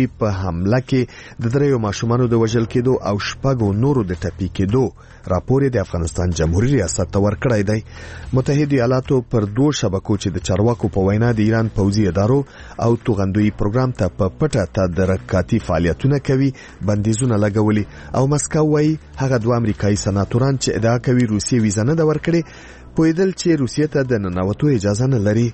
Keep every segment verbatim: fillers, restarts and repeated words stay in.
په حمله کې د دریو ماشومانو د وژل کېدو او شپږو نورو د ټپي کېدو راپور د افغانستان جمهوریت ریاست ته ورکړی دی. متحده ایالاتو پر دوه شبکو چې د چارواکو په وینا د ایران پوځي ادارو او توغندوی پروګرام ته په پټه تدارکاتي فعالیتونه کوي بندیزونه لګولي او مسکو وايي هغه دوه امریکایي سناتوران چې ادعا کوي روسیې ویزه نه ده ورکړې پوهېدل چې روسیې ته د ننوتو اجازه نه لري.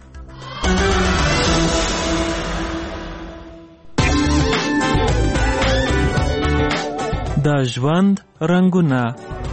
د ژوند رنګونه.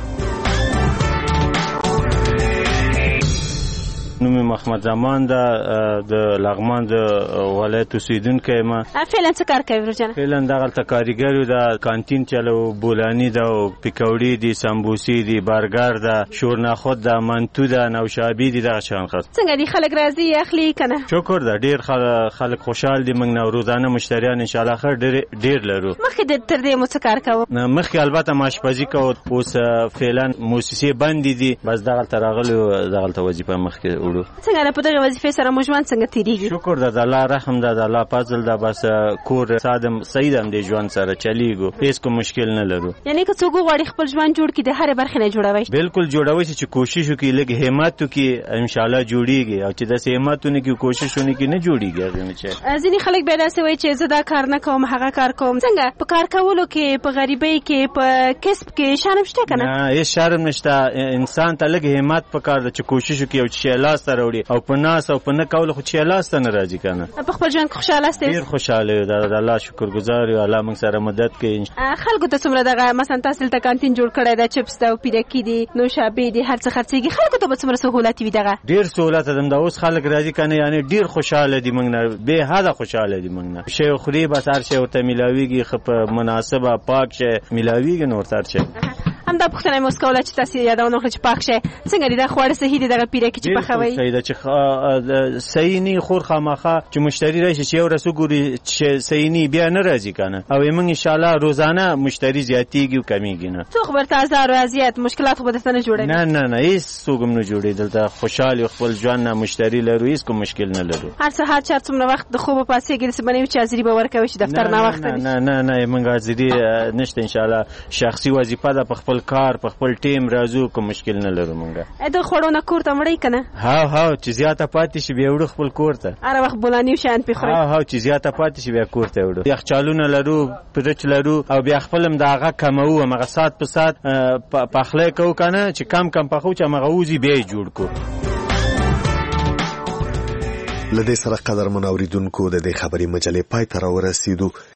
نوم محمد زمان دا د لغمان د ولایت اوسیدونکی یم. فعلا څه کار کوي ورجانه؟ فعلا دغلته کاریګر یو، د کانتین چلو، بولاني ده، پیکوړي دي، سمبوسي دي، برګر ده، شورناخود ده، منتو ده، نوشابي دي، دغه شان خاص. څنګه دي خلک راځي اخلي کنه؟ شکر ده، ډیر خلک خوشحال دي. موږ نو روزانه مشتریان ان شاء الله خیر ډیر ډیر لرو. مخکې د تر دې مو څه کار کوو؟ مخکې البته ماشپزي کوو، اوس فعلا موسسې بندې دي، بس دغلته راغلو، دغلته وظیفه مخکې څنګه په دغه وظیفې سره مو ژوند څنګه تیریږي؟ شکر ده، د الله رحم ده، د الله فضل ده، بس کور سادم سید هم د ژوند سره چلیږو، هیڅ کوم مشکل نه لرو. یعنی که څوک غواړي خپل ژوند جوړ کړي د هرې برخې نه جوړوي؟ بالکل جوړوي، چې کوشش وکړي، لږ همت وکړي، ان شاء الله جوړیږي. او چې داسې همت ونه کړي، کوشش ونه کړي، نه جوړیږي. ځینې خلک بیا داسې وایي چې زه دا کار نه کوم، هغه کار کوم. څنګه په کار کولو کې، په غریبۍ کې، په کسب کې شرم شته کنه؟ نه، هیڅ شرم نشته. انسان ته لږ همت پکار ده چې کوشش وکړي او چې لاس ته راوړي، او په ناس او په نه کول خو چې لاس ته نه راځي کنه. په خپل ژوند خوشاله یاست؟ ډیر خوشاله یو، د الله شکرګزار یو، الله موږ سره مدد کوي. خلکو ته څومره دغه مثلا تاسو ته کانتین جوړ کړی دا چپس دا او پیډکی دي، نوشابې دي، هر څه خرڅيږي، خلکو ته به څومره سہولت وي؟ دغه ډیر سہولت ده، دا اوس خلک راځي کنه، یعنی ډیر خوشاله دي، موږ نه به حدا خوشاله دي. موږ نه شی خوري، بس هر شی ورته ملاويږي، خپ مناسبه پاک شي ملاويږي، نور تر شي. هم دا پښتنه مسکوله چې تاسو یادونه وکړه چې پاک شي. څنګه دي دا خوړه صحیح دي دغه پیډکی چې پخوي؟ صحیح ده، چې صحیح نه خور خامخه چې مشتری راشي چې یو رسو ګوري چې صحیح نه بیا نه راځي کنه. او موږ ان شاء الله روزانه مشتری زیاتیږي او کمیږي نه. څو خبر تاسو او اذیت مشکلات خو به تاسو نه جوړوي؟ نه نه نه، هیڅ څوک نه جوړي. دلته خوشاله خپل ژوند نه مشتری لرو، هیڅ کوم مشکل نه لرو. هر سهار چا څومره وخت د خوب پاسې کې څه بنوي چې حاضری به ورکوي چې دفتر نه وخت نه نه نه نه موږ حاضری نشته. ان شاء الله شخصي وظیفه ده، په خپل کار په خپل ټیم راځو، کوم مشکل نه لرو. موږ اته خورو نه کور ته مړی کنه؟ ها ها، چې زیاته پاتې شي بیا وړو خپل کور ته. هر وخت بولانی شان پخوري؟ ها ها، چې زیاته پاتې شي بیا کور ته وړو. یخچالونه لرو، پرچ لرو، او بیا خپلم داغه کمو، مغه سات په سات پخله کو کنه، چې کم کم پخو چې مغه وزي بیا جوړ کو. لدې سره قدر منوریدونکو د دې خبري مجلې پای ته راورسېدو.